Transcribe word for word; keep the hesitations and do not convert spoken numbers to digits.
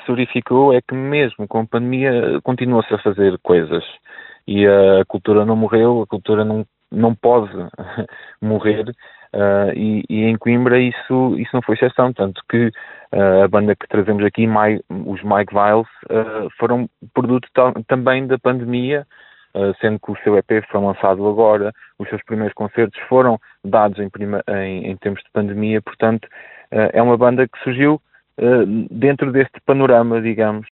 se verificou é que mesmo com a pandemia continua-se a fazer coisas e a cultura não morreu, a cultura não, não pode morrer, uh, e, e em Coimbra isso, isso não foi exceção, tanto que uh, a banda que trazemos aqui, My, os Mike Viles, uh, foram produto também da pandemia, uh, sendo que o seu E P foi lançado agora, os seus primeiros concertos foram dados em, prima, em, em tempos de pandemia, portanto uh, é uma banda que surgiu uh, dentro deste panorama, digamos.